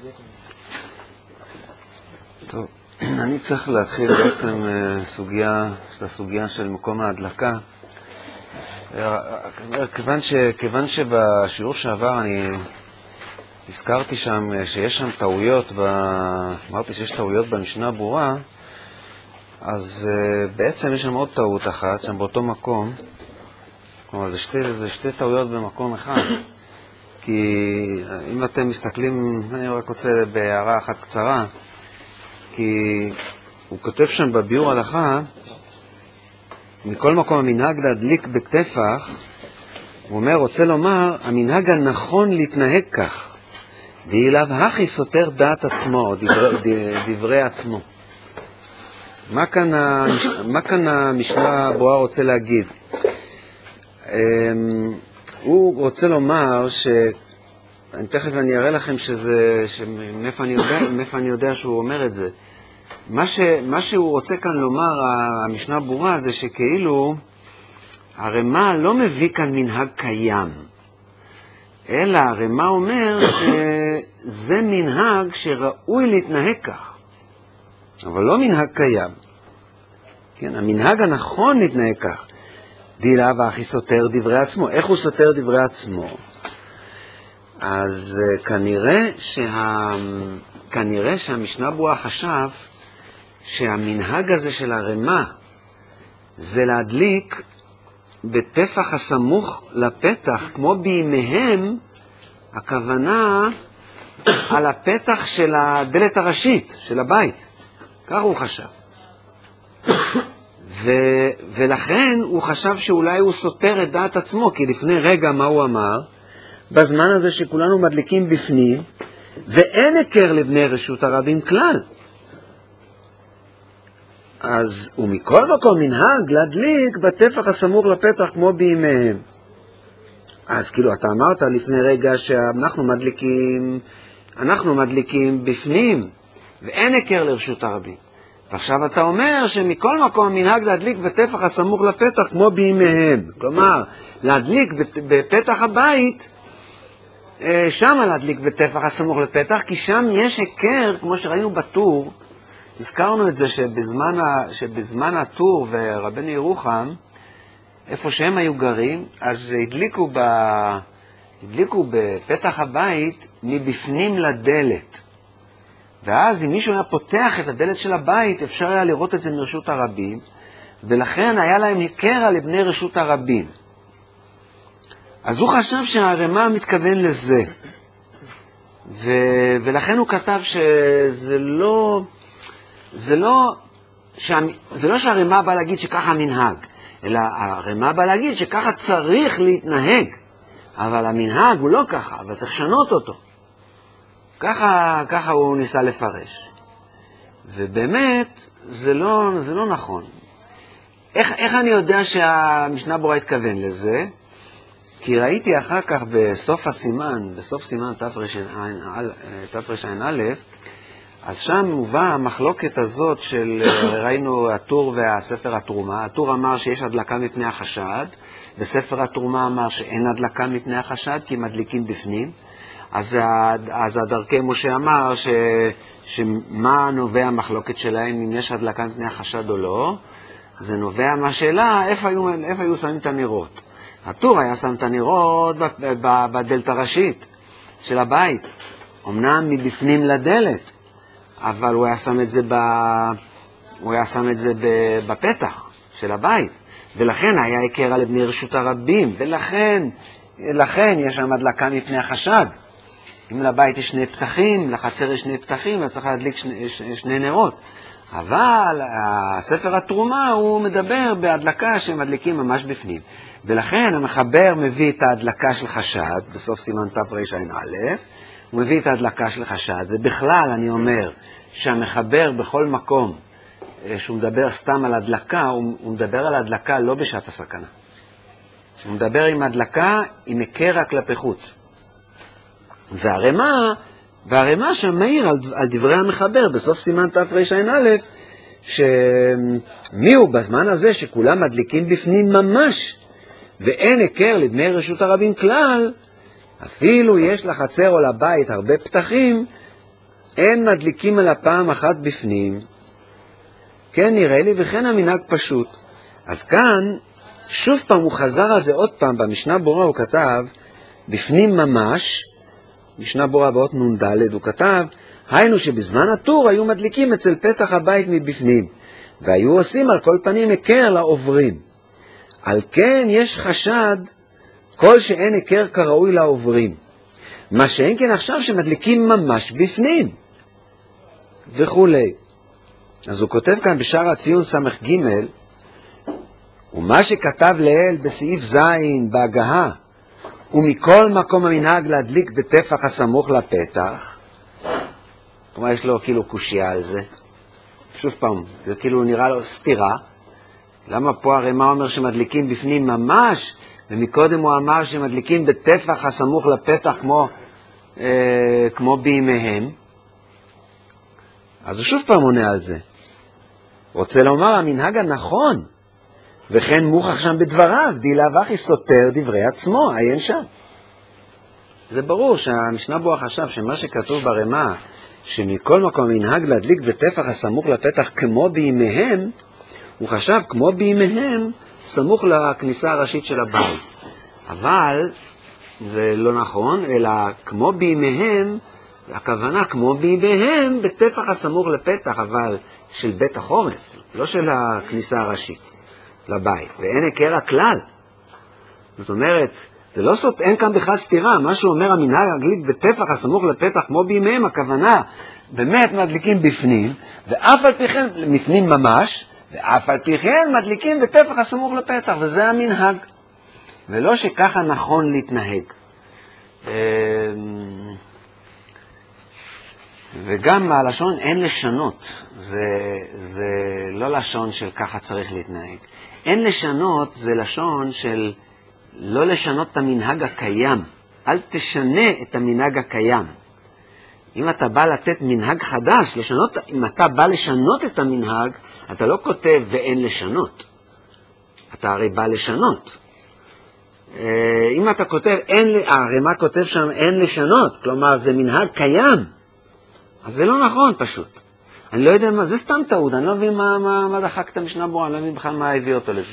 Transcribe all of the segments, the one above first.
טוב, אני צריך להתחיל בעצם סוגיה של מקום ההדלקה. כיוון שבשיעור שעבר אני הזכרתי שם שיש שם טעויות, אמרתי שיש טעויות במשנה ברורה, אז בעצם יש שם עוד טעות אחת, שם באותו מקום. כלומר, זה שתי טעויות במקום אחד. כי אם אתם מסתכלים, אני רק רוצה בהערה אחת קצרה, כי הוא כותב שם בביאור הלכה, מכל מקום המנהג להדליק בטפח, הוא אומר, רוצה לומר, המנהג הנכון להתנהג כך, ואליו הכי סותר דעת עצמו, דברי עצמו. מה כאן המשנה ברורה רוצה להגיד? הוא רוצה לומר תכף אני אראה לכם מאיפה אני יודע שהוא אומר את זה. מה שהוא רוצה כאן לומר, המשנה ברורה, זה שכאילו הרמה לא מביא כאן מנהג קיים, אלא הרמה אומר שזה מנהג שראוי להתנהג כך, אבל לא מנהג קיים. כן, המנהג הנכון להתנהג כך. דילה והכי סותר דברי עצמו. איך הוא סותר דברי עצמו? אז כנראה שהמשנה ברורה חשב שהמנהג הזה של הרמה זה להדליק בטפח הסמוך לפתח, כמו בימיהם, הכוונה על הפתח של הדלת הראשית, של הבית. כך הוא חשב. ולכן הוא חשב שאולי הוא סותר את דעת עצמו, כי לפני רגע מה הוא אמר? בזמן הזה שכולנו מדליקים בפנים, ואין היכר לבני רשות הרבים כלל. אז ומכל מקום מנהג להדליק בטפח הסמוך לפתח כמו בימיהם. אז כאילו אתה אמרת לפני רגע שאנחנו מדליקים בפנים, ואין היכר לרשות הרבים. ועכשיו אתה אומר שמכל מקום מנהג להדליק בטפח הסמוך לפתח כמו בימיהם. כלומר, להדליק בפתח הבית, שם להדליק בטפח הסמוך לפתח, כי שם יש היכר, כמו שראינו בטור, הזכרנו את זה שבזמן הטור ורבנו ירוחם, איפה שהם היו גרים, אז הדליקו בפתח הבית מבפנים לדלת. ואז אם מישהו היה פותח את הדלת של הבית, אפשר היה לראות את זה מרשות הרבים, ולכן היה להם היכר לבני רשות הרבים. אז הוא חשב שהרמה מתכוון לזה. ולכן הוא כתב שזה לא שהרמה בא להגיד שככה המנהג, אלא הרמה בא להגיד שככה צריך להתנהג. אבל המנהג הוא לא ככה, אבל צריך לשנות אותו. ככה הוא ניסה לפרש. ובאמת, זה לא נכון. איך אני יודע שהמשנה ברורה התכוון לזה? כי ראיתי אחר כך בסוף סימן תרע"א, אז שם מובא המחלוקת הזאת ראינו הטור והספר התרומה. הטור אמר שיש הדלקה מפני החשד, וספר התרומה אמר שאין הדלקה מפני החשד, כי מדליקים בפנים. אז הדרכי משה אמר שמה נובע המחלוקת שלהם, אם יש הדלקה מפני החשד או לא. זה נובע מהשאלה איפה היו שמים את הנרות. הטור היה שם את הנרות בדלת הראשית של הבית, אמנם מבפנים לדלת, אבל הוא היה שם את זה בפתח של הבית, ולכן היה היכר לבני רשות הרבים, ולכן יש שם הדלקה מפני החשד. אם לבית יש שני פתחים, לחצר יש שני פתחים, אז צריך להדליק שני נרות. אבל הספר התרומה הוא מדבר בהדלקה שמדליקים ממש בפנים. ולכן המחבר מביא את ההדלקה של חשד, בסוף סימן תרע"א, הוא מביא את ההדלקה של חשד. ובכלל אני אומר שהמחבר בכל מקום שהוא מדבר סתם על הדלקה, הוא מדבר על הדלקה לא בשעת הסכנה. הוא מדבר עם הדלקה עם היכר כלפי חוץ. והרמה שם מעיר על דברי המחבר בסוף סימן תרע"א, שמי הוא בזמן הזה שכולם מדליקים בפנים ממש, ואין היכר לבני רשות הרבים כלל, אפילו יש לחצר או לבית הרבה פתחים, אין מדליקים על הפעם אחת בפנים, כן נראה לי, וכן המנהג פשוט. אז כאן, שוב פעם הוא חזר על זה עוד פעם, במשנה ברורה הוא כתב, בפנים ממש, משנה ברורה באות נ"ד, הוא כתב, היינו שבזמן הטור היו מדליקים אצל פתח הבית מבפנים, והיו עושים על כל פנים הכר לעוברים. על כן יש חשד כל שאין הכר כראוי לעוברים. מה שאין כן עכשיו שמדליקים ממש בפנים, וכו'. אז הוא כותב כאן בשער הציון סמך ג' ומה שכתב לאל בסעיף זין בהגהה, ומכל מקום המנהג להדליק בטפח הסמוך לפתח, כלומר יש לו כאילו קושיה על זה. שוב פעם, זה כאילו נראה לו סתירה. למה פה הרי מה אומר שמדליקים בפנים ממש, ומקודם הוא אמר שמדליקים בטפח הסמוך לפתח כמו בימיהם? אז הוא שוב פעם עונה על זה. רוצה לומר המנהג הנכון, וכן מוכח שם בדבריו, דילה וכי סותר דברי עצמו, עיין שם. זה ברור שהמשנה ברורה חשב שמה שכתוב ברמה, שמכל מקום המנהג להדליק בטפח הסמוך לפתח כמו בימיהם, הוא חשב כמו בימיהם סמוך לכניסה הראשית של הבית. אבל זה לא נכון, אלא כמו בימיהם, הכוונה כמו בימיהם בטפח הסמוך לפתח, אבל של בית החורף, לא של הכניסה הראשית לבית, ואין הכר הכלל. זאת אומרת, זה לא סות, אין כאן בכלל סתירה. מה שהוא אומר המנהג להדליק בטפח הסמוך לפתח כמו בימיהם, הכוונה באמת מדליקים בפנים, ואף על פי כן בפנים ממש, ואף על פי כן מדליקים בטפח הסמוך לפתח, וזה המנהג, ולא שככה נכון להתנהג. וגם הלשון אין לשנות, זה לא לשון של ככה צריך להתנהג. אין לשנות זה לשון של לא לשנות את המנהג הקיים. אל תשנה את המנהג הקיים. אם אתה בא לתת מנהג חדש, אם אתה בא לשנות את המנהג, אתה לא כותב ואין לשנות. אתה הרי בא לשנות. אם אתה כותב, הרי מה כותב שם אין לשנות, כלומר זה מנהג קיים, אז זה לא נכון פשוט. אני לא יודע מה, זה סתם טעות, אני לא מבין מה דחק את המשנה ברורה, אני לא מבין בכלל מה הביא אותו לזה.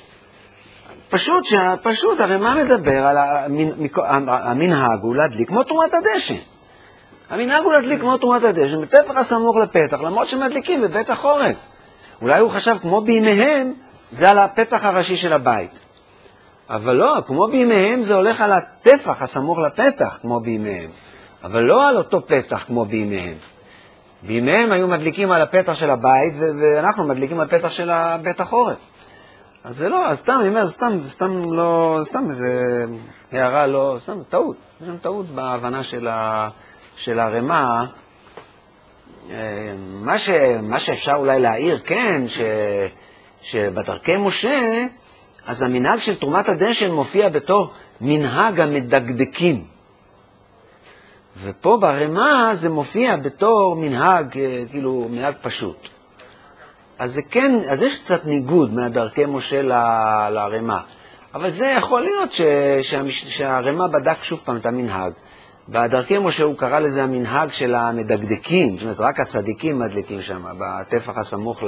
פשוט, הרי מה מדבר על המנהג הוא להדליק כמו תרומת הדשן. המנהג הוא להדליק כמו תרומת הדשן, בטפח הסמוך לפתח, למרות שמדליקים בבית החורף. אולי הוא חשב כמו בימיהם, זה על הפתח הראשי של הבית. אבל לא, כמו בימיהם זה הולך על הטפח הסמוך לפתח, כמו בימיהם. אבל לא על אותו פתח כמו בימיהם. בימיהם היו מדליקים על הפתח של הבית, ואנחנו מדליקים על הפתח של בית החורף. אז זה לא, אז סתם, אני אומר, זה סתם לא, סתם איזה הערה לא, סתם טעות. יש שם טעות בהבנה של הרמה. מה שאפשר אולי להעיר, כן, שבדרכי משה, אז המנהג של תרומת הדשן מופיע בתור מנהג המדקדקים. ופה ברמה זה מופיע בתור מנהג, כאילו מנהג פשוט. אז זה כן, אז יש קצת ניגוד מהדרכי משה לרמה. אבל זה יכול להיות שהרמה בדק שוב פעם את המנהג. בדרכי משה הוא קרא לזה המנהג של המדקדקים, זאת אומרת, רק הצדיקים מדליקים שם, בטפח הסמוך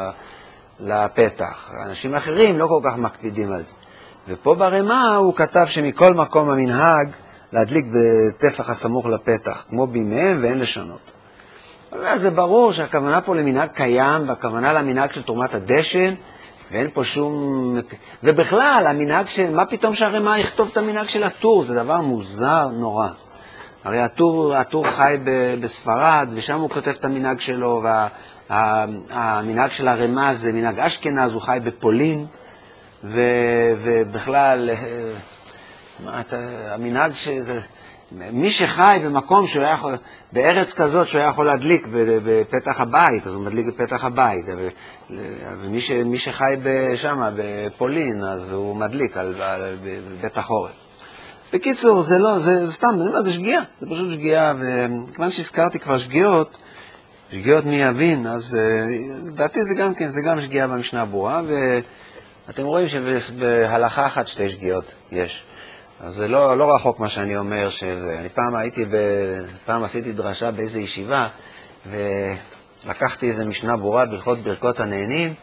לפתח. אנשים אחרים לא כל כך מקפידים על זה. ופה ברמה הוא כתב שמכל מקום המנהג להדליק בטפח הסמוך לפתח, כמו בימיהם, ואין לשנות. אבל זה ברור שהכוונה פה למנהג קיים, והכוונה למנהג של תרומת הדשן, ואין פה שום... ובכלל, המנהג של... מה פתאום שהרמה יכתוב את המנהג של הטור? זה דבר מוזר נורא. הרי הטור חי בספרד, ושם הוא כותב את המנהג שלו, והמנהג של הרמה זה מנהג אשכנז, הוא חי בפולין, ובכלל, המנהג שזה... מי שחי במקום שהוא היה יכול, בארץ כזאת שהוא היה יכול להדליק בפתח הבית, אז הוא מדליק בפתח הבית, ומי שחי שם בפולין, אז הוא מדליק בבית החורף. בקיצור, זה לא, זה סתם, זה שגיאה, זה פשוט שגיאה, וכיוון שהזכרתי כבר שגיאות מי יבין, אז לדעתי זה גם כן, זה גם שגיאה במשנה ברורה, ואתם רואים שבהלכה אחת שתי שגיאות יש. אז זה לא רחוק מה שאני אומר שזה. אני פעם עשיתי דרשה באיזו ישיבה, ולקחתי איזו משנה ברורה בהלכות ברכות הנהנים,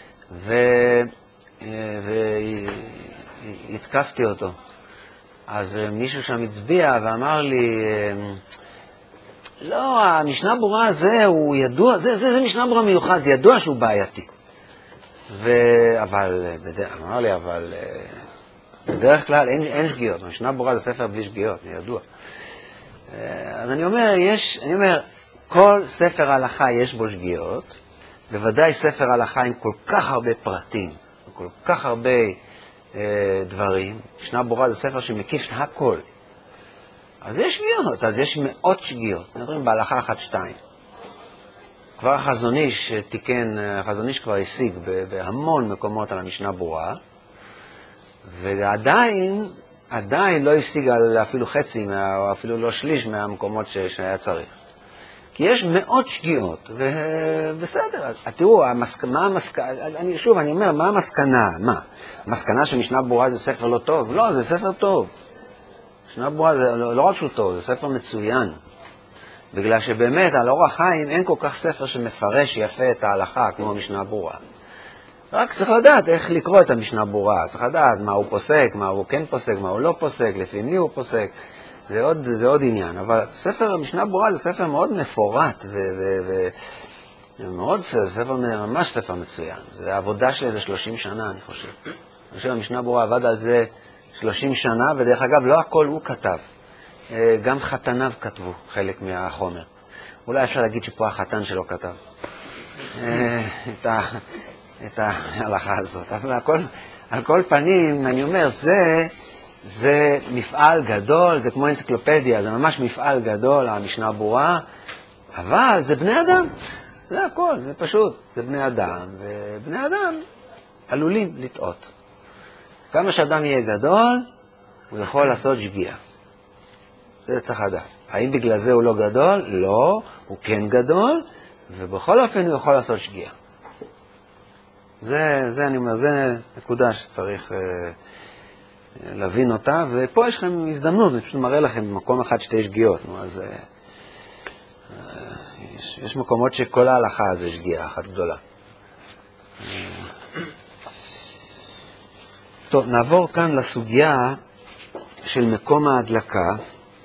והתקפתי אותו. אז מישהו שם הצביע ואמר לי, לא, המשנה ברורה הזה הוא ידוע, זה משנה ברורה מיוחד, זה ידוע שהוא בעייתי. אמר לי, אבל בדרך כלל אין שגיאות. המשנה ברורה זה ספר בלי שגיאות, זה ידוע. אז אני אומר, כל ספר הלכה יש בו שגיאות, בוודאי ספר הלכה עם כל כך הרבה פרטים, כל כך הרבה דברים. משנה ברורה זה ספר שמקיף הכל. אז יש שגיאות, אז יש מאות שגיאות. מדברים בהלכה 1-2. כבר החזון איש תיקן, החזון איש כבר השיג בהמון מקומות על המשנה ברורה, ועדיין לא השיג על אפילו חצי, או אפילו לא שליש מהמקומות שהיה צריך. כי יש מאות שגיאות, ובסדר. תראו, אני אומר, מה המסקנה? המסקנה שמשנה ברורה זה ספר לא טוב? לא, זה ספר טוב. משנה ברורה זה לא רק שהוא טוב, זה ספר מצוין. בגלל שבאמת על אור החיים אין כל כך ספר שמפרש יפה את ההלכה כמו משנה ברורה. רק צריך לדעת איך לקרוא את המשנה ברורה, צריך לדעת מה הוא פוסק, מה הוא כן פוסק, מה הוא לא פוסק, לפי מי הוא פוסק, זה עוד עניין. אבל ספר המשנה ברורה זה ספר מאוד מפורט, ממש ספר מצוין. זה העבודה שלי, זה 30 שנה אני חושב. אני חושב המשנה ברורה עבד על זה 30 שנה, ודרך אגב לא הכל הוא כתב. גם חתניו כתבו חלק מהחומר. אולי אפשר להגיד שפה החתן שלו כתב את ההלכה הזאת. אבל על כל פנים, אני אומר, זה מפעל גדול, זה כמו אנציקלופדיה, זה ממש מפעל גדול, המשנה ברורה, אבל זה בני אדם. זה הכל, זה פשוט, זה בני אדם, ובני אדם עלולים לטעות. כמה שאדם יהיה גדול, הוא יכול לעשות שגיאה. זה צריך לדעת. האם בגלל זה הוא לא גדול? לא, הוא כן גדול, ובכל אופן הוא יכול לעשות שגיאה. זה אני אומר, זה נקודה שצריך להבין אותה, ופה יש לכם הזדמנות, אני פשוט מראה לכם במקום אחד 2 שגיאות. אז יש מקומות שכל ההלכה זה שגיאה אחת גדולה. טוב, נעבור כאן לסוגיה של מקום ההדלקה.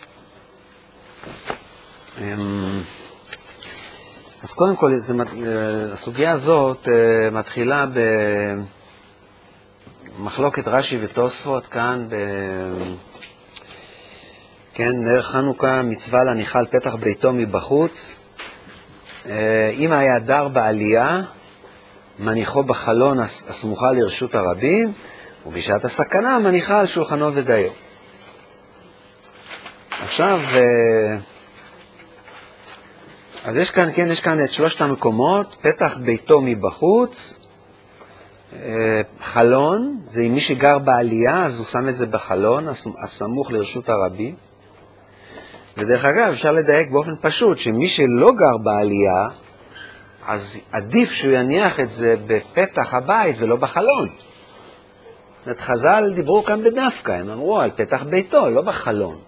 אז קודם כל, הסוגיה הזאת מתחילה במחלוקת רש"י ותוספות כאן, נר חנוכה מצווה להניחה על פתח ביתו מבחוץ. אם היה דר בעלייה, מניחו בחלון הסמוכה לרשות הרבים, ובשעת הסכנה מניחה על שולחנו ודיו. עכשיו, אז יש כאן את 3 המקומות, פתח ביתו מבחוץ, חלון, זה אם מי שגר בעלייה, אז הוא שם את זה בחלון, הסמוך לרשות הרבים. ודרך אגב, אפשר לדייק באופן פשוט, שמי שלא גר בעלייה, אז עדיף שהוא יניח את זה בפתח הבית ולא בחלון. זאת חז"ל דיברו כאן בדווקא, הם אמרו על פתח ביתו, לא בחלון.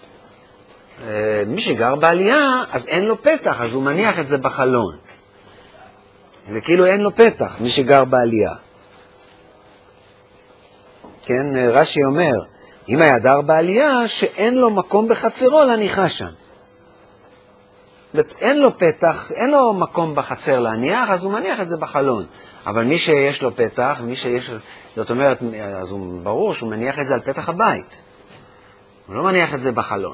מי שגר בעלייה, אז אין לו פתח, אז הוא מניח את זה בחלון. זה כאילו אין לו פתח, מי שגר בעלייה. כן, רש"י אומר, אם היה דר בעלייה, שאין לו מקום בחצרו להניחה שם. אין לו פתח, אין לו מקום בחצר להניח, אז הוא מניח את זה בחלון. אבל מי שיש לו פתח, זאת אומרת, אז הוא ברור שהוא מניח את זה על פתח הבית. הוא לא מניח את זה בחלון.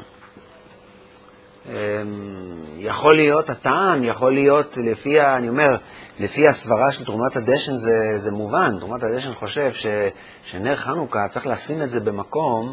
יכול להיות הטעם, יכול להיות לפי הסברה של תרומת הדשן זה מובן. תרומת הדשן חושב שנר חנוכה צריך לשים את זה במקום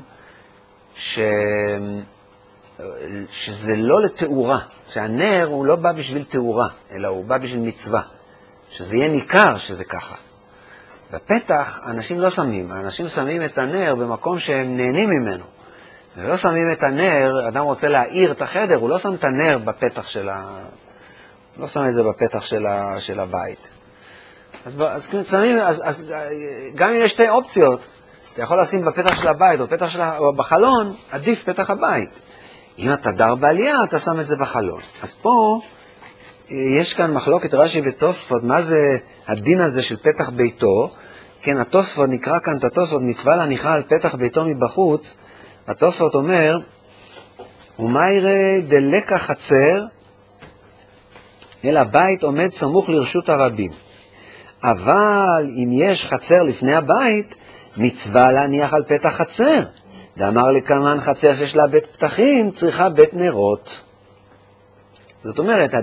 שזה לא לתאורה, שהנר הוא לא בא בשביל תאורה, אלא הוא בא בשביל מצווה, שזה יהיה ניכר שזה ככה. בפתח אנשים לא שמים, האנשים שמים את הנר במקום שהם נהנים ממנו. ולא שמים את הנר, אדם רוצה להאיר את החדר, הוא לא שם את הנר בפתח לא שם את זה בפתח של הבית. אז גם אם יש 2 אופציות, אתה יכול לשים בפתח של הבית או בחלון, עדיף פתח הבית. אם אתה דר בעלייה, אתה שם את זה בחלון. אז פה יש כאן מחלוקת רש"י ותוספות, מה זה הדין הזה של פתח ביתו? כן, התוספות נקרא כאן את התוספות, מצווה להניחה על פתח ביתו מבחוץ. התוספות אומר, ומיירי דלקה חצר, אלא הבית עומד סמוך לרשות הרבים. אבל אם יש חצר לפני הבית, מצווה להניח על פתח חצר. דאמר לכמן חצר שיש לה בית פתחים, צריכה בית נרות. זאת אומרת,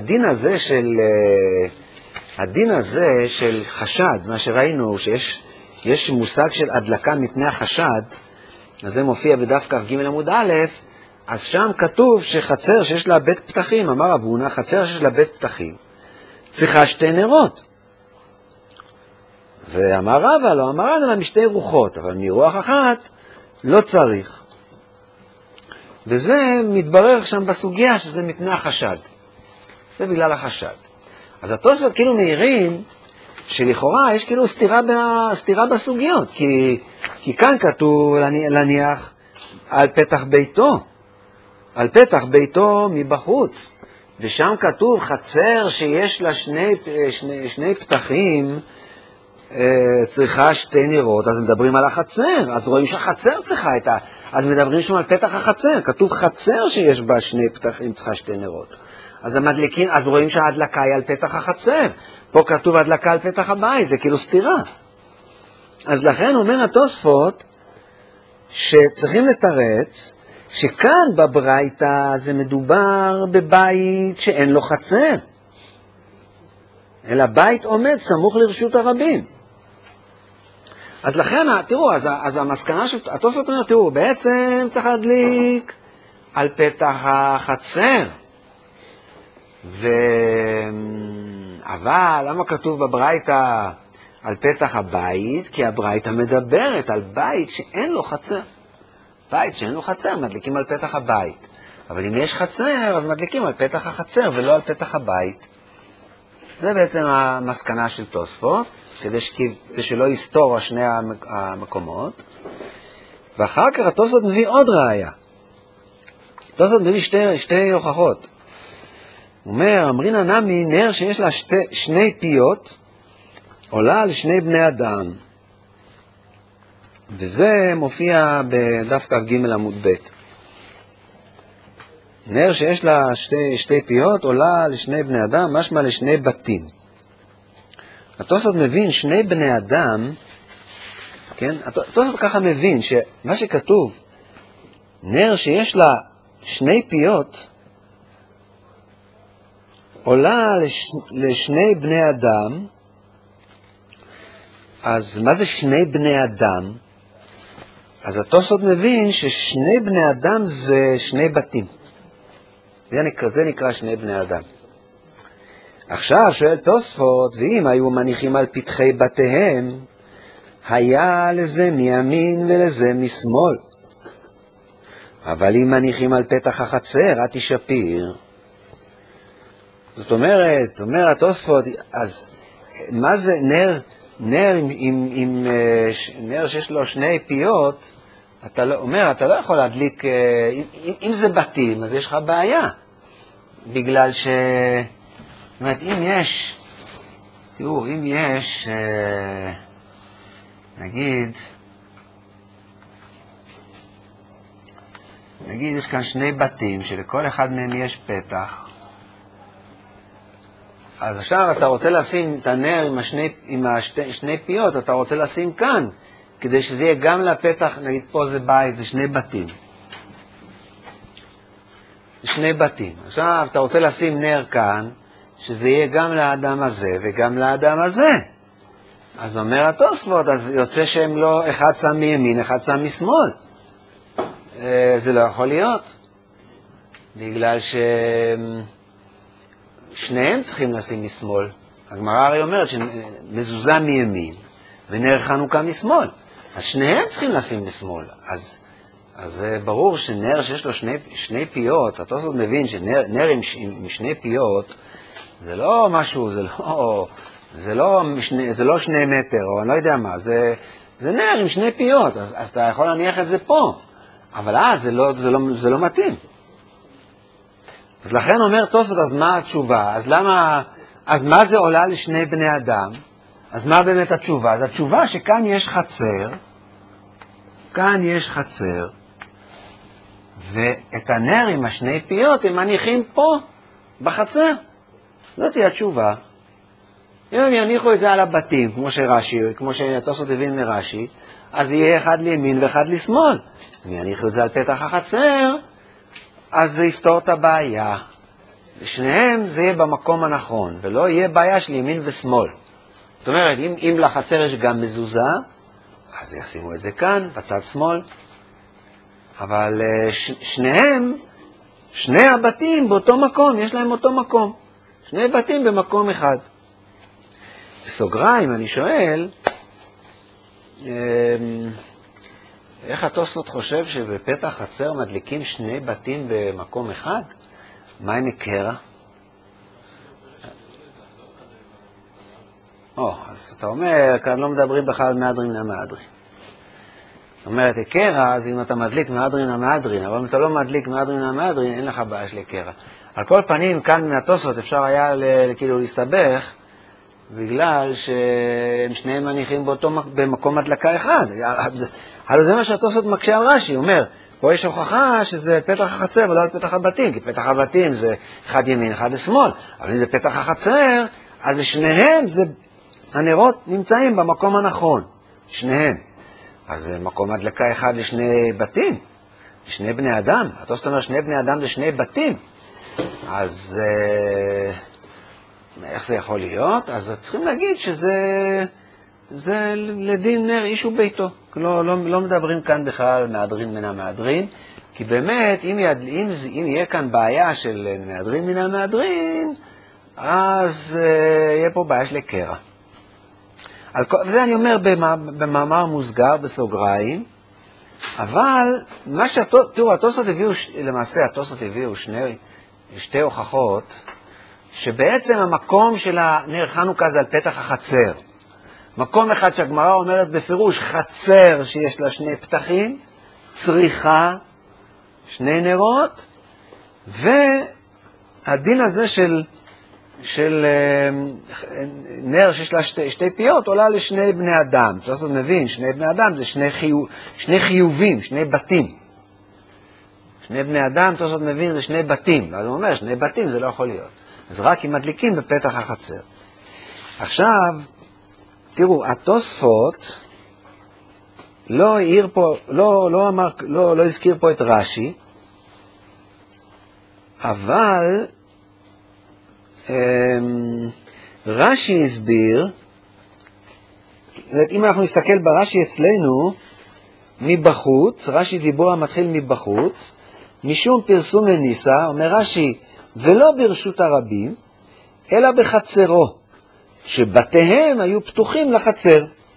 הדין הזה של חשד, מה שראינו, שיש מושג של הדלקה מפני החשד, אז זה מופיע בדף כ"ג עמוד א', אז שם כתוב שחצר שיש לה בית פתחים, אמר אבונה, חצר שיש לה בית פתחים, צריכה 2 נרות. ואמר רבא, לא אמר רבא, משתי רוחות, אבל מרוח אחת לא צריך. וזה מתברר שם בסוגיה שזה מפני החשד. זה בגלל החשד. אז התוספות כאילו מעירים שלכאורה יש כאילו סתירה בסוגיות, כי כאן כתוב להניח על פתח ביתו, על פתח ביתו מבחוץ, ושם כתוב חצר שיש לה שני פתחים, צריכה 2 נרות, אז מדברים על החצר, אז רואים שהחצר צריכה אז מדברים שם על פתח החצר, כתוב חצר שיש בה 2 פתחים, צריכה 2 נרות. אז רואים שההדלקה היא על פתח החצר, פה כתוב הדלקה על פתח הבית, זה כאילו סתירה. אז לכן אומר התוספות, שצריכים לתרץ, שכאן בברייתא זה מדובר בבית שאין לו חצר, אלא בית עומד סמוך לרשות הרבים. אז לכן, תראו, אז המסקנה של התוספות אומר, תראו, בעצם צריך להדליק על פתח החצר. אבל למה כתוב בברייתא על פתח הבית? כי הברייתא מדברת על בית שאין לו חצר. בית שאין לו חצר, מדליקים על פתח הבית. אבל אם יש חצר, אז מדליקים על פתח החצר ולא על פתח הבית. זה בעצם המסקנה של תוספות, כדי שלא יסתור שני המקומות. ואחר כך התוספות מביא עוד ראיה. התוספות מביא שתי הוכחות. הוא אומר, אמרינא נמי, נר שיש לה 2 פיות, עולה על 2 בני אדם. וזה מופיע בדף כ"ג עמוד ב'. נר שיש לה 2 פיות, עולה על 2 בני אדם, משמע ל2 בתים. התוספות מבין 2 בני אדם, כן? התוספות ככה מבין שמה שכתוב, נר שיש לה 2 פיות, עולה ל2 בני אדם. אז מה זה 2 בני אדם? אז התוספות מבין ש2 בני אדם זה 2 בתים. זה נקרא 2 בני אדם. עכשיו שואל תוספות, ואם היו מניחים על פתחי בתיהם, היה לזה מימין ולזה משמאל. אבל אם מניחים על פתח החצר, תשפיר. זאת אומרת, אומר התוספות, אז מה זה נר עם נר שיש לו 2 פיות, אתה לא יכול להדליק, אם זה בתים, אז יש לך בעיה. בגלל ש... זאת אומרת, אם יש, נגיד, יש כאן 2 בתים, שלכל אחד מהם יש פתח, אז עכשיו אתה רוצה לשים את הנר עם השני פיות, אתה רוצה לשים כאן, כדי שזה יהיה גם לפתח, נגיד פה זה בית, זה 2 בתים. זה 2 בתים. עכשיו אתה רוצה לשים נר כאן, שזה יהיה גם לאדם הזה וגם לאדם הזה. אז אומר התוספות, אז יוצא שהם לא, אחד שם מימין, אחד שם משמאל. זה לא יכול להיות. בגלל שניהם צריכים לשים משמאל. הגמרא הרי אומרת שמזוזה מימין ונר חנוכה משמאל. אז שניהם צריכים לשים משמאל. אז ברור שנר שיש לו 2 פיות, התוספות מבין שנר עם 2 פיות, זה לא משהו, זה לא 2 מטר, או אני לא יודע מה, זה נר עם שני פיות, אז אתה יכול להניח את זה פה. אבל זה לא מתאים. אז לכן אומר תוספות, אז מה התשובה? אז מה זה עולה לשני בני אדם? אז מה באמת התשובה? אז התשובה שכאן יש חצר, ואת הנר עם השני פיות הם מניחים פה, בחצר. זאת היא התשובה. אם הם יניחו את זה על הבתים, כמו שתוספות הבין מרש"י, אז יהיה אחד לימין ואחד לשמאל. אם יניחו את זה על פתח החצר, אז זה יפתור את הבעיה. לשניהם זה יהיה במקום הנכון, ולא יהיה בעיה של ימין ושמאל. זאת אומרת, אם לחצר יש גם מזוזה, אז ישימו את זה כאן, בצד שמאל. אבל שני הבתים באותו מקום, יש להם אותו מקום. שני בתים במקום אחד. בסוגריים אני שואל, איך התוספות חושב שבפתח חצר מדליקים שני בתים במקום אחד? מה עם הקרע? אז אתה אומר, כאן לא מדברים בכלל על מהדרין למהדרין. זאת אומרת, הקרע, אז אם אתה מדליק מהדרין למהדרין, אבל אם אתה לא מדליק מהדרין למהדרין, אין לך בעיה של הקרע. על כל פנים, כאן מהתוספות אפשר היה כאילו להסתבך, בגלל שהם שניהם מניחים במקום הדלקה אחד. הלוא זה מה שהתוספות מקשה על רש"י, הוא אומר, פה יש הוכחה שזה פתח החצר ולא על פתח הבתים, כי פתח הבתים זה אחד ימין, אחד לשמאל, אבל אם זה פתח החצר, אז שניהם, הנרות נמצאים במקום הנכון, שניהם. אז זה מקום הדלקה אחד לשני בתים, לשני בני אדם. התוספות אומר שני בני אדם זה שני בתים. אז איך זה יכול להיות? אז צריכים להגיד שזה לדין נר איש וביתו. לא מדברים כאן בכלל מהדרין מן המהדרין, כי באמת, אם יהיה כאן בעיה של מהדרין מן המהדרין, אז יהיה פה בעיה של קרע. וזה אני אומר במאמר מוסגר, בסוגריים, אבל תראו, התוספות הביאו שתי הוכחות, שבעצם המקום של הנר חנוכה זה על פתח החצר. מקום אחד שהגמרא אומרת בפירוש, חצר שיש לה שני פתחים, צריכה שני נרות, והדין הזה של נר שיש לה שתי פיות עולה לשני בני אדם. אתה מבין, שני בני אדם זה שני חיובים, שני בתים. שני בני אדם, אתה מבין, זה שני בתים. אז הוא אומר, שני בתים זה לא יכול להיות. אז רק אם מדליקים בפתח החצר. עכשיו, תראו, התוספות לא הזכיר פה את רש"י, אבל רש"י הסביר, אם אנחנו נסתכל ברש"י אצלנו, מבחוץ, רש"י דיבור המתחיל מבחוץ, משום פרסום לניסה, אומר רש"י, ולא ברשות הרבים, אלא בחצרו, שבתיהם היו פתוחים לחצר.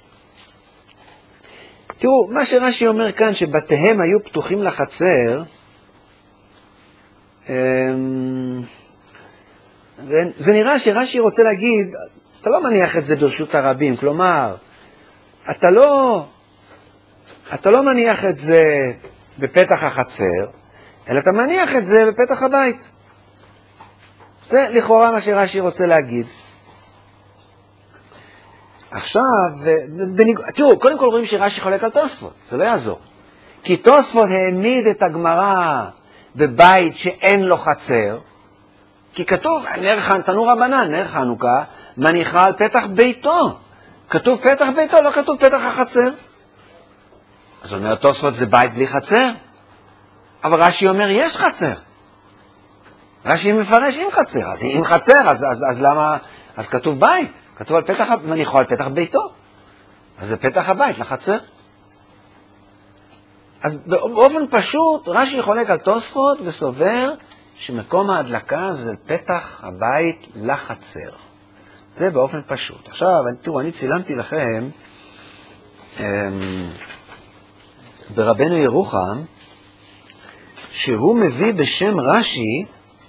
תראו, מה שרש"י אומר כאן, שבתיהם היו פתוחים לחצר, זה נראה שרש"י רוצה להגיד, אתה לא מניח את זה ברשות הרבים, כלומר, אתה לא מניח את זה בפתח החצר, אלא אתה מניח את זה בפתח הבית. זה לכאורה מה שרש"י רוצה להגיד. עכשיו, תראו, קודם כל רואים שרש"י חולק על תוספות, זה לא יעזור. כי תוספות העמיד את הגמרא בבית שאין לו חצר, כי כתוב, תנו רבנן, נר חנוכה, מניחה על פתח ביתו. כתוב פתח ביתו, לא כתוב פתח החצר. אז אומר תוספות, זה בית בלי חצר. אבל רש"י אומר, יש חצר. רש"י מפרש עם חצר. אז אם חצר, אז למה? אז כתוב בית. כתוב על פתח, מניחו על פתח ביתו. אז זה פתח הבית לחצר. אז באופן פשוט, רש"י חולק על תוספות וסובר שמקום ההדלקה זה פתח הבית לחצר. זה באופן פשוט. עכשיו, תראו, אני צילמתי לכם ברבנו ירוחם, שהוא מביא בשם רש"י,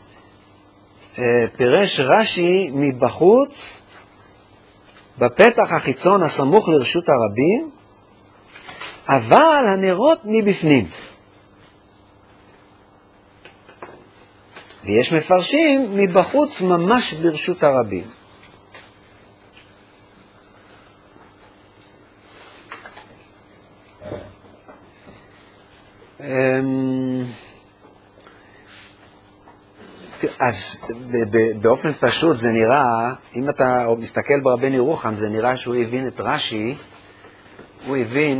פירש רש"י מבחוץ, בפתח החיצון הסמוך לרשות הרבים, אבל הנרות מבפנים. ויש מפרשים מבחוץ ממש ברשות הרבים. אז באופן פשוט זה נראה, אם אתה מסתכל ברבן ירוחם, זה נראה שהוא הבין את רש"י, הוא הבין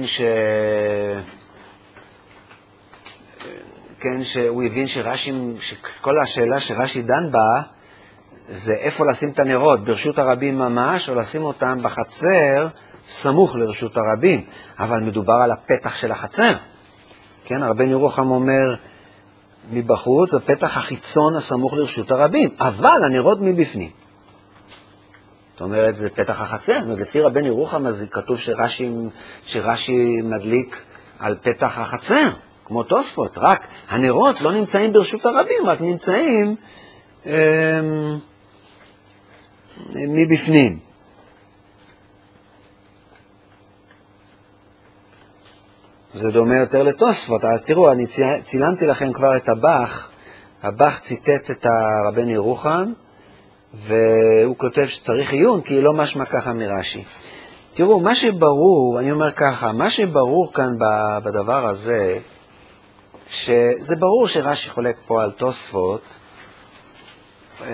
שהוא הבין שכל השאלה שרש"י דן בה, זה איפה לשים את הנרות, ברשות הרבים ממש, או לשים אותם בחצר, סמוך לרשות הרבים. אבל מדובר על הפתח של החצר. כן, הרבן ירוחם אומר, מבחוץ, הפתח החיצון הסמוך לרשות הרבים, אבל הנרות מבפנים. זאת אומרת, זה פתח החצר. לפי רבן ירוחם, אז כתוב שרש"י מדליק על פתח החצר, כמו תוספות. רק הנרות לא נמצאים ברשות הרבים, רק נמצאים מבפנים. זה דומה יותר לתוספות. אז תראו, אני צילמתי לכם כבר את הבח. הבח ציטט את הרבן ירוחם, והוא כותב שצריך עיון, כי לא משמע ככה מרש"י. תראו, מה שברור, אני אומר ככה, מה שברור כאן בדבר הזה, שזה ברור שרש"י חולק פה על תוספות. זאת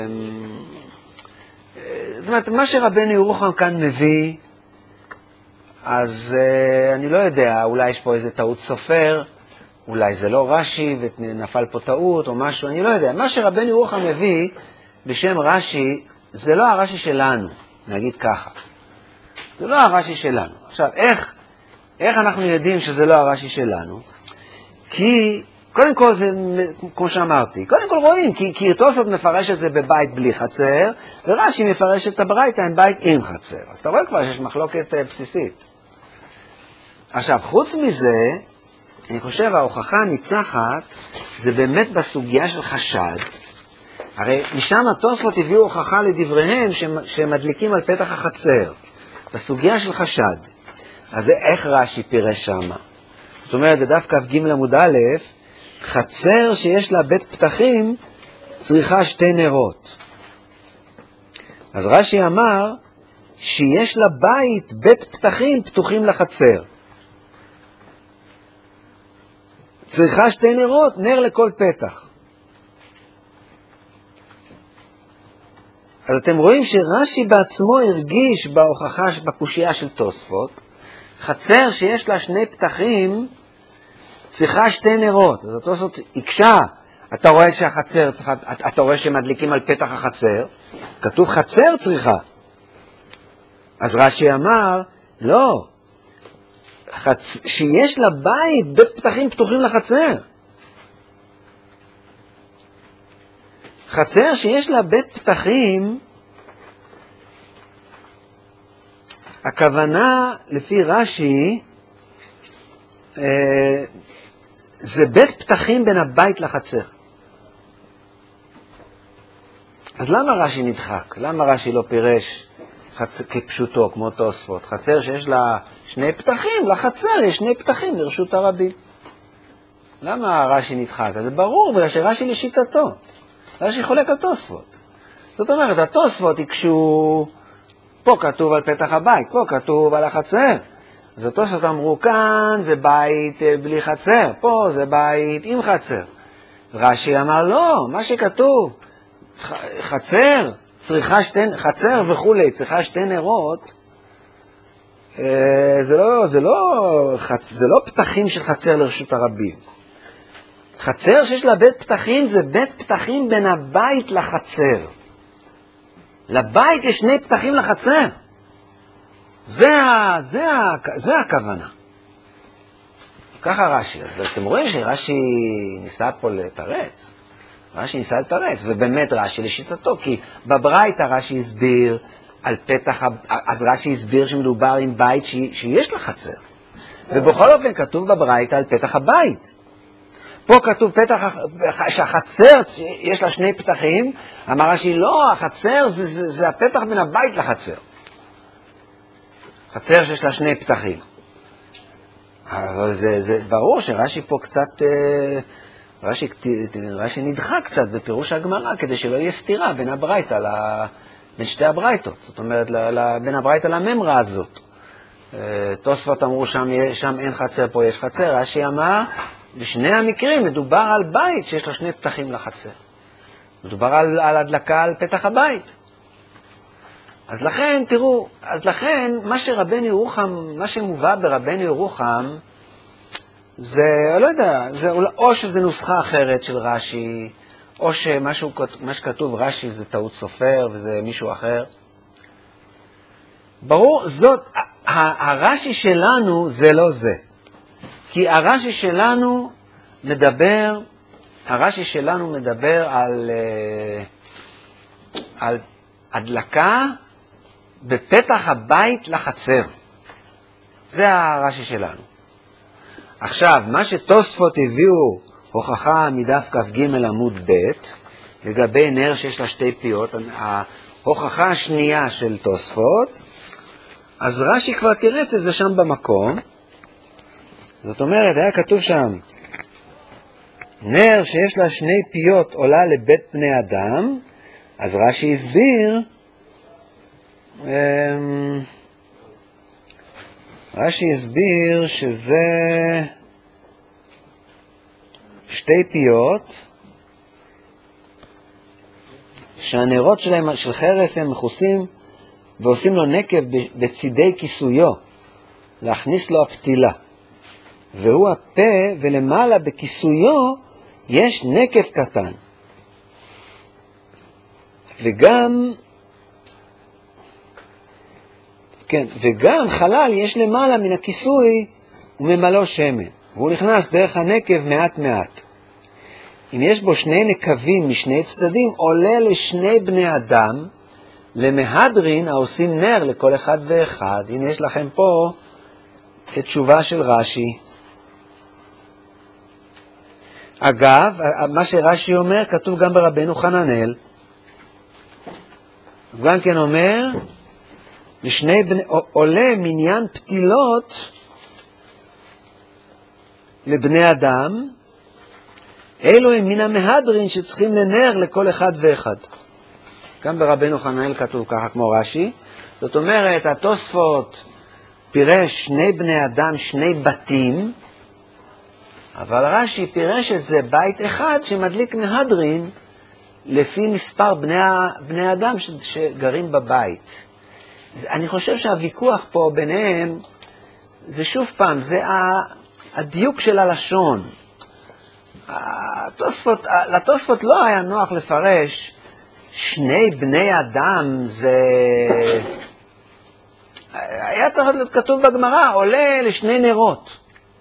אומרת, מה שרבן ירוחם כאן מביא, אז אני לא יודע, אולי יש פה איזה טעות סופר, אולי זה לא רש"י ונפל פה טעות או משהו, אני לא יודע. מה שרבן ירוחם מביא בשם רש"י, זה לא הרש"י שלנו, נגיד ככה. זה לא הרש"י שלנו. עכשיו, איך אנחנו יודעים שזה לא הרש"י שלנו? כי, קודם כל זה, כמו שאמרתי, קודם כל רואים, כי תוספות מפרש את זה בבית בלי חצר, ורש"י מפרש את הברייתא עם בית עם חצר. אז אתה רואה כבר שיש מחלוקת בסיסית. עכשיו, חוץ מזה, אני חושב, ההוכחה הניצחת, זה באמת בסוגיה של חשד. הרי משם התוספות הביאו הוכחה לדבריהם שהם מדליקים על פתח החצר, בסוגיה של חשד. אז זה איך רש"י פירש שם? זאת אומרת, בדף כ"ג עמוד א', חצר שיש לה בית פתחים צריכה 2 נרות. אז רש"י אמר שיש לה בית פתחים פתוחים לחצר. צריכה 2 נרות, נר לכל פתח. אז אתם רואים שרש"י בעצמו הרגיש בהוכחה, בקושייה של תוספות, חצר שיש לה 2 פתחים, צריכה 2 נרות. אז התוספות הקשה, אתה רואה שהחצר צריכה, אתה רואה שמדליקים על פתח החצר, כתוב חצר צריכה. אז רש"י אמר, לא, שיש לה בית פתחים פתוחים לחצר. חצר שיש לה בית פתחים, הכוונה לפי רש"י, זה בית פתחים בין הבית לחצר. אז למה רש"י נדחק? למה רש"י לא פירש כפשוטו, כמו תוספות? חצר שיש לה 2 פתחים, לחצר יש 2 פתחים לרשות הרבים. למה רש"י נדחק? זה ברור, בגלל שרש"י לשיטתו. רש"י חולק על תוספות. זאת אומרת, התוספות יקשו, פה כתוב על פתח הבית, פה כתוב על החצר. אז התוספות אמרו, כאן זה בית בלי חצר, פה זה בית עם חצר. רש"י אמר, לא, מה שכתוב, חצר, חצר וכולי, צריכה 2 נרות, זה לא פתחים של חצר לרשות הרבים. חצר שיש לה בית פתחים, זה בית פתחים בין הבית לחצר. לבית יש 2 פתחים לחצר. זה הכוונה. ככה רש"י. אז אתם רואים שרש"י ניסה פה לתרץ. רש"י ניסה לתרץ, ובאמת רש"י לשיטתו, כי בברייתא רש"י הסביר על פתח, אז רש"י הסביר שמדובר עם בית שיש לה חצר. ובכל אופן כתוב בברייתא על פתח הבית. פה כתוב פתח, שהחצר יש לה 2 פתחים, אמר רש"י, לא, החצר זה הפתח בין הבית לחצר. חצר שיש לה 2 פתחים. זה ברור שרש"י פה קצת, רש"י נדחה קצת בפירוש הגמרא, כדי שלא יהיה סתירה בין הברייתא, בין שתי הברייתות. זאת אומרת, בין הברייתא לממרה הזאת. תוספות אמרו שם אין חצר, פה יש חצר. רש"י אמר, בשני המקרים מדובר על בית שיש לו שני פתחים לחצר. מדובר על הדלקה על פתח הבית. אז לכן, תראו, מה שרבנו ירוחם, מה שמובא ברבנו ירוחם, זה, לא יודע, או שזה נוסחה אחרת של רש"י, או שמה שכתוב רש"י זה טעות סופר וזה מישהו אחר. ברור, הרש"י שלנו זה לא זה. כי הרש"י שלנו מדבר על הדלקה בפתח הבית לחצר. זה הרש"י שלנו. עכשיו, מה שתוספות הביאו הוכחה מדף כ"ג עמוד ב' לגבי נר שיש לה שתי פיות, ההוכחה השנייה של תוספות, אז רש"י כבר תירץ את זה שם במקום. זאת אומרת, היה כתוב שם, נר שיש לה שני פיות עולה לבית בני אדם, אז רש"י הסביר, שזה שתי פיות, שהנרות שלהם, של חרס, הם מכוסים ועושים לו נקב בצידי כיסויו, להכניס לו הפתילה. והוא הפה, ולמעלה בכיסויו יש נקב קטן. וגם חלל יש למעלה מן הכיסוי וממלוא שמן. והוא נכנס דרך הנקב מעט מעט. אם יש בו שני נקבים משני צדדים, עולה לשני בני אדם, למהדרין העושים נר לכל אחד ואחד. הנה יש לכם פה את תשובה של רש"י. אגב, מה שרש"י אומר כתוב גם ברבנו חננאל. הוא גם כן אומר, עולה מניין פתילות לבני אדם, אלו הם מן המהדרין שצריכים לנר לכל אחד ואחד. גם ברבנו חננאל כתוב ככה כמו רש"י. זאת אומרת, התוספות פירש שני בני אדם, שני בתים, אבל רש"י פירש את זה בית אחד שמדליק מהדרין לפי מספר בני אדם שגרים בבית. אני חושב שהוויכוח פה ביניהם, זה שוב פעם, זה הדיוק של הלשון. לתוספות לא היה נוח לפרש שני בני אדם, זה היה צריך להיות כתוב בגמרא, עולה לשני נרות.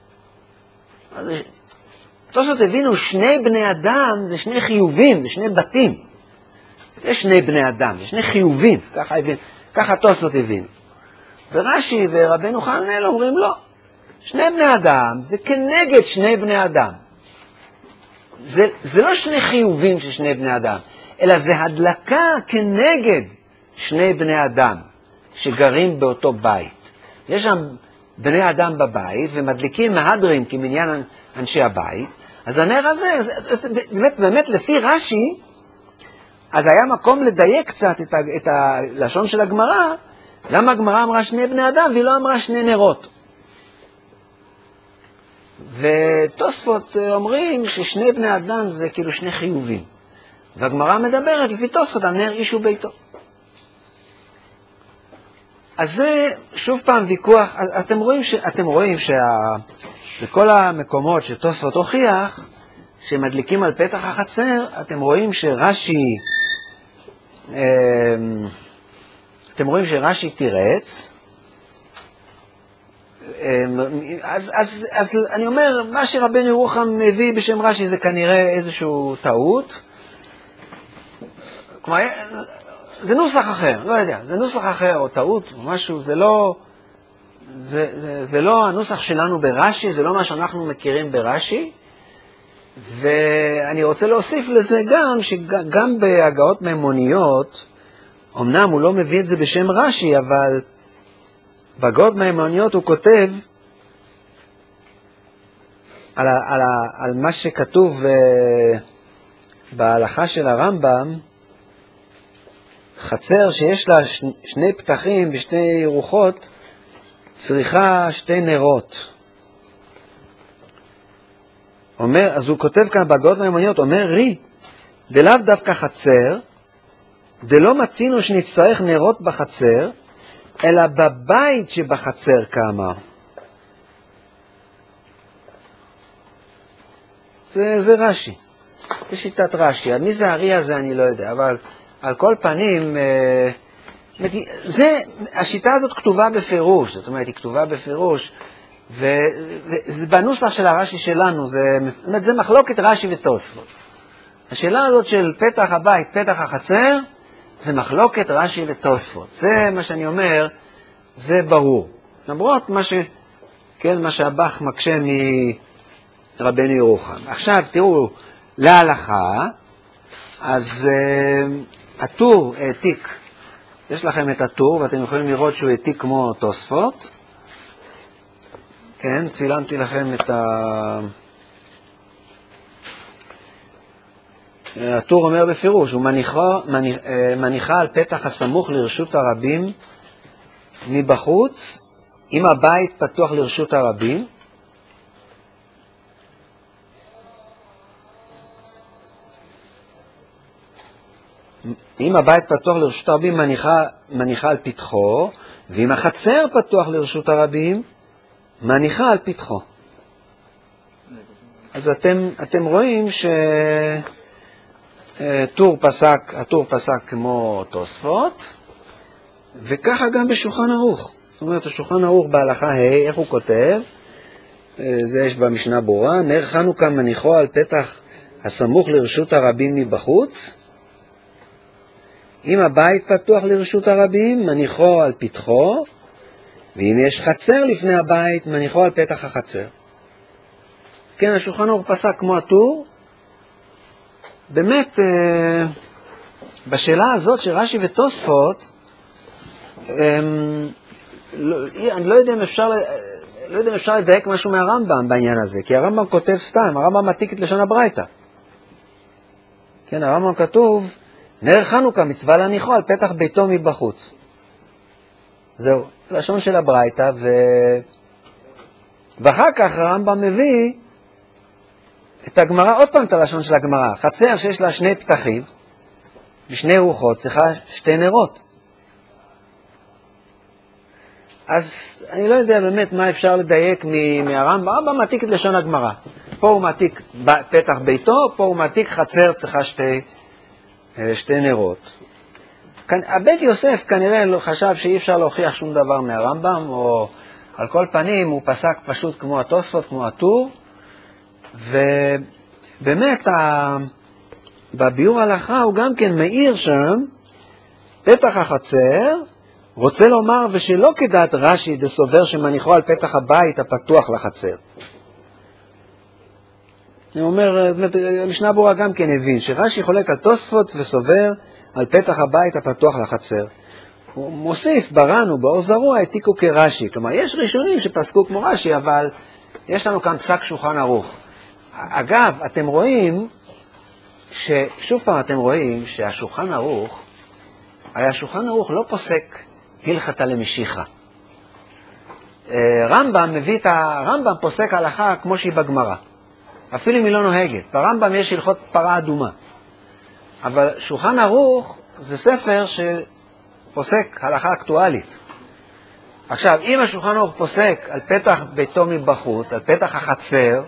התוספות הבינו שני בני אדם זה שני חיובים, זה שני בתים. זה שני בני אדם, זה שני חיובים, ככה התוספות הבינו. ורש"י ורבנו חננאל אומרים לא. שני בני אדם זה כנגד שני בני אדם. זה לא שני חיובים של שני בני אדם, אלא זה הדלקה כנגד שני בני אדם שגרים באותו בית. יש שם בני אדם בבית ומדליקים מהדרין כמניין אנשי הבית, אז הנר הזה, באמת לפי רש"י, אז היה מקום לדייק קצת את הלשון של הגמרא, למה הגמרא אמרה שני בני אדם והיא לא אמרה שני נרות. ותוספות אומרים ששני בני אדם זה כאילו שני חיובים. והגמרא מדברת לפי תוספות, הנר איש וביתו. אז זה שוב פעם ויכוח, אתם רואים בכל המקומות שתוספות הוכיח, שמדליקים על פתח החצר, אתם רואים שרש"י תירץ, אז אני אומר, מה שרבנו ירוחם מביא בשם רש"י זה כנראה איזשהו טעות. כלומר, זה נוסח אחר, לא יודע, זה נוסח אחר או טעות או משהו, זה לא הנוסח שלנו ברש"י, זה לא מה שאנחנו מכירים ברש"י. ואני רוצה להוסיף לזה גם, שגם בהגאות מימוניות, אמנם הוא לא מביא את זה בשם רש"י, אבל בהגאות מימוניות הוא כותב על מה שכתוב בהלכה של הרמב"ם, חצר שיש לה שני פתחים ושני רוחות, צריכה שתי נרות. אז הוא כותב כאן בהגאות והמימוניות, אומר רי, דלאו דווקא חצר, דלא מצינו שנצטרך נרות בחצר, אלא בבית שבחצר כאמר. זה רש"י, זה שיטת רש"י. מי זה הרי הזה אני לא יודע, אבל על כל פנים, השיטה הזאת כתובה בפירוש, זאת אומרת, היא כתובה בפירוש, וזה בנוסח של הרש"י שלנו, זה מחלוקת רש"י ותוספות. השאלה הזאת של פתח הבית, פתח החצר, זה מחלוקת רש"י ותוספות. זה מה שאני אומר, זה ברור. למרות מה שהבח מקשה מרבנו ירוחם. עכשיו תראו, להלכה, אז הטור העתיק, יש לכם את הטור, ואתם יכולים לראות שהוא העתיק כמו תוספות. כן, צילמתי לכם את הטור אומר בפירוש, הוא מניחה על פתח הסמוך לרשות הרבים מבחוץ, אם הבית פתוח לרשות הרבים, אם הבית פתוח לרשות הרבים מניחה על פתחו, ואם החצר פתוח לרשות הרבים, מניחה על פתחו. אז אתם רואים הטור פסק כמו תוספות, וככה גם בשולחן ערוך. זאת אומרת, השולחן ערוך בהלכה ה', איך הוא כותב? זה יש במשנה ברורה, נר חנוכה מניחו על פתח הסמוך לרשות הרבים מבחוץ, אם הבית פתוח לרשות הרבים, מניחו על פתחו, ואם יש חצר לפני הבית, מניחו על פתח החצר. כן, השולחן ערוך פסק כמו הטור. באמת, בשאלה הזאת של רש"י ותוספות, אני לא יודע אם אפשר לדייק משהו מהרמב"ם בעניין הזה, כי הרמב"ם כותב סתם, הרמב"ם מעתיק את לשון הברייתא. כן, הרמב"ם כתוב, נר חנוכה מצווה להניחו על פתח ביתו מבחוץ. זהו, לשון של הברייתא, ואחר כך הרמב"ם מביא את הגמרא, עוד פעם את הלשון של הגמרא, חצר שיש לה שני פתחים ושני רוחות, צריכה שתי נרות. אז אני לא יודע באמת מה אפשר לדייק מהרמב"ם. הרמב"ם מעתיק את לשון הגמרא. פה הוא מעתיק פתח ביתו, פה הוא מעתיק חצר צריכה שתי נרות. הבית יוסף כנראה לא חשב שאי אפשר להוכיח שום דבר מהרמב"ם, או על כל פנים הוא פסק פשוט כמו התוספות, כמו הטור, ובאמת בביאור ההלכה הוא גם כן מאיר שם פתח החצר, רוצה לומר ושלא כדעת רש"י דסובר שמניחו על פתח הבית הפתוח לחצר. אני אומר, המשנה ברורה גם כן הבין שרש"י חולק על תוספות וסובר על פתח הבית הפתוח לחצר. הוא מוסיף ברן ובאור זרוע העתיקו כרש"י. כלומר, יש ראשונים שפסקו כמו רש"י, אבל יש לנו כאן פסק שולחן ערוך. אגב, אתם רואים, שוב פעם אתם רואים שהשולחן ערוך, הרי השולחן ערוך לא פוסק הלכתא למשיחא. הרמב"ם פוסק הלכה כמו שהיא בגמרא. אפילו אם היא לא נוהגת. ברמב"ם יש הלכות פרה אדומה. אבל שולחן ערוך זה ספר שפוסק הלכה אקטואלית. עכשיו, אם השולחן ערוך פוסק על פתח ביתו מבחוץ, על פתח החצר,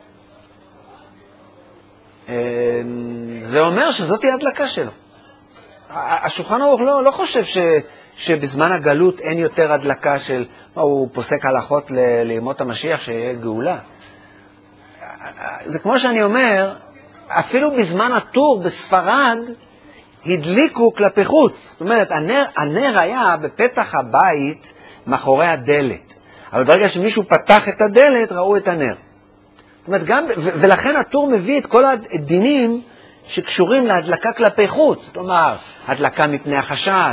זה אומר שזאת היא הדלקה שלו. השולחן ערוך לא חושב שבזמן הגלות אין יותר הדלקה של, הוא פוסק הלכות לימות המשיח שיהיה גאולה. זה כמו שאני אומר, אפילו בזמן הטור בספרד הדליקו כלפי חוץ. זאת אומרת, הנר היה בפתח הבית מאחורי הדלת. אבל ברגע שמישהו פתח את הדלת, ראו את הנר. זאת אומרת, ולכן הטור מביא את כל הדינים שקשורים להדלקה כלפי חוץ. כלומר, הדלקה מפני החשד,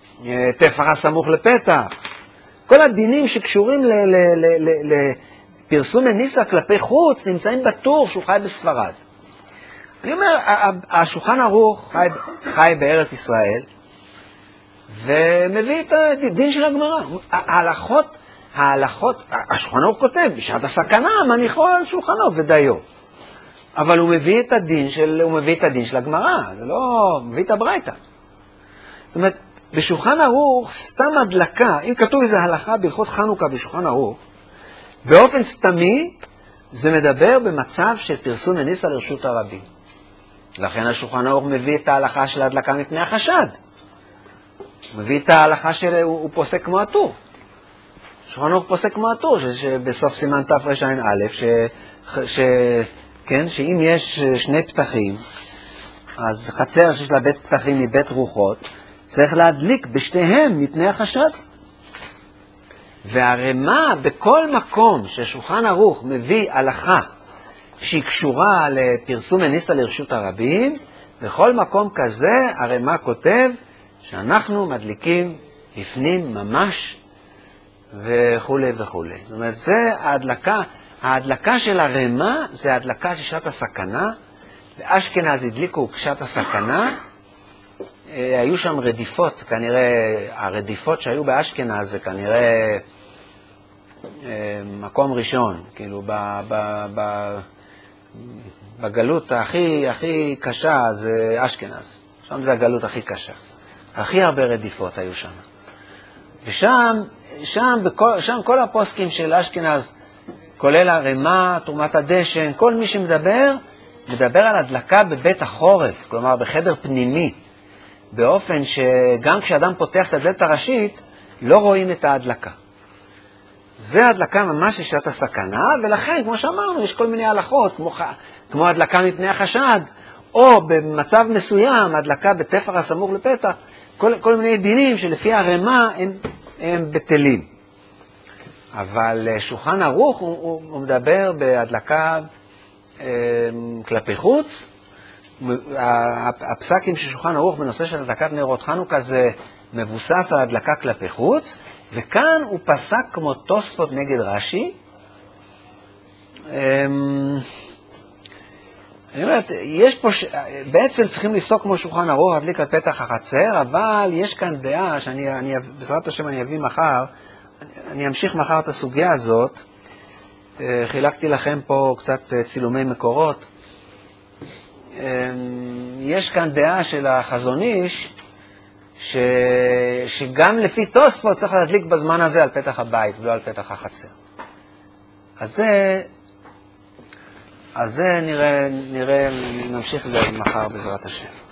טפח הסמוך לפתח. כל הדינים שקשורים פרסום הניסה כלפי חוץ נמצאים בטור שהוא חי בספרד. אני אומר, השולחן ערוך חי בארץ ישראל, ומביא את הדין של הגמרא. ההלכות, השולחן ערוך כותב, בשעת הסכנה, מניחו על שולחן ערוך ודיו. אבל הוא מביא את הדין של הגמרא, זה לא, מביא את הברייתא. זאת אומרת, בשולחן ערוך, סתם הדלקה, אם כתוב איזו הלכה בהלכות חנוכה בשולחן ערוך, באופן סתמי, זה מדבר במצב של פרסום הניסה לרשות הרבים. לכן השולחן ערוך מביא את ההלכה של ההדלקה מפני החשד. הוא מביא את ההלכה שהוא פוסק כמו הטור. השולחן ערוך פוסק כמו הטור, שבסוף סימן תרע"א, שאם יש שני פתחים, אז חצר שיש לה בית פתחים מבית רוחות, צריך להדליק בשתיהם מפני החשד. והרמה בכל מקום ששולחן ערוך מביא הלכה שהיא קשורה לפרסום הניסה לרשות הרבים, בכל מקום כזה הרמה כותב שאנחנו מדליקים לפנים ממש וכו' וכו'. זאת אומרת, זה ההדלקה של הרמה, זה ההדלקה של שעת הסכנה. באשכנז הדליקו שעת הסכנה, היו שם רדיפות, כנראה, הרדיפות שהיו באשכנז זה כנראה מקום ראשון, כאילו בגלות הכי קשה זה אשכנז, שם זה הגלות הכי קשה, הכי הרבה רדיפות היו שם. ושם כל הפוסקים של אשכנז, כולל הרמה, תרומת הדשן, כל מי שמדבר, מדבר על הדלקה בבית החורף, כלומר בחדר פנימי, באופן שגם כשאדם פותח את הדלת הראשית, לא רואים את ההדלקה. זה ההדלקה ממש לשעת הסכנה, ולכן, כמו שאמרנו, יש כל מיני הלכות, כמו הדלקה מפני החשד, או במצב מסוים, הדלקה בתפר הסמוך לפתח, כל מיני דינים שלפי הרמה הם בטלים. אבל שולחן ערוך הוא מדבר בהדלקה כלפי חוץ. הפסקים של שולחן ערוך בנושא של הדלקת נרות חנוכה זה מבוסס על הדלקה כלפי חוץ, וכאן הוא פסק כמו תוספות נגד רש"י. אני אומרת, יש פה, בעצם צריכים לפסוק כמו שולחן ערוך, להדליק על פתח החצר, אבל יש כאן דעה שאני בעזרת השם אני אביא מחר, אני אמשיך מחר את הסוגיה הזאת. חילקתי לכם פה קצת צילומי מקורות. יש כאן דעה של החזון איש, שגם לפי תוספות צריך להדליק בזמן הזה על פתח הבית, ולא על פתח החצר. אז זה נראה, נמשיך את זה מחר בעזרת השם.